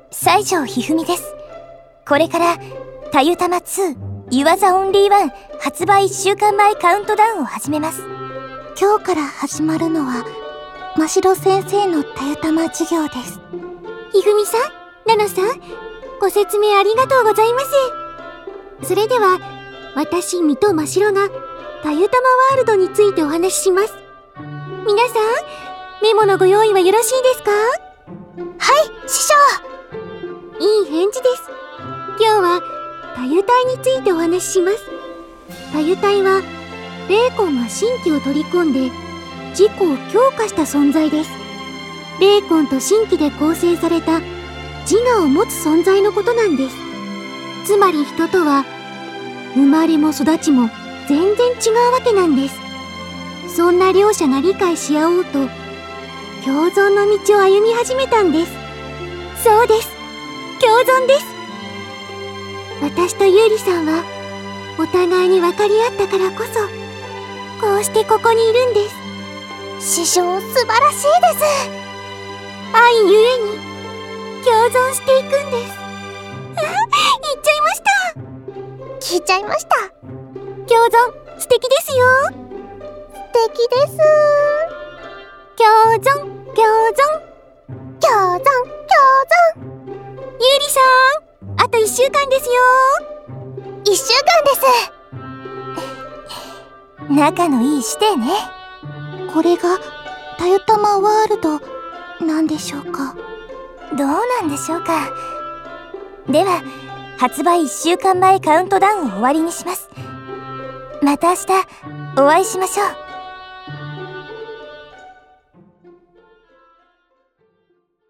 西条ひふみです。これからたゆたま2ユアザオンリーワン発売1週間前カウントダウンを始めます。 今日から始まるのは真城先生のたゆたま授業です。 ひふみさん、ななさん、ご説明ありがとうございます。それでは私水戸真城がたゆたまワールドについてお話しします。皆さん、メモのご用意はよろしいですか？ はい、師匠。 いい返事です。今日はたゆたいについてお話しします。たゆたいはベーコンが神気を取り込んで自己を強化した存在です。ベーコンと神気で構成された自我を持つ存在のことなんです。つまり人とは生まれも育ちも全然違うわけなんです。そんな両者が理解し合おうと共存の道を歩み始めたんです。そうです、共存です。私とゆうりさんはお互いに分かり合ったからこそこうしてここにいるんです。 師匠、素晴らしいです。 愛ゆえに共存していくんです。言っちゃいました。 聞いちゃいました。 共存素敵ですよ。 素敵です。 共存共存共存ゆうりさん、あと1週間ですよ。 1週間です。 仲のいい師弟ね。 これがたゆたまワールドなんでしょうか。 どうなんでしょうか。では発売1週間前カウントダウンを終わりにします。また明日お会いしましょう。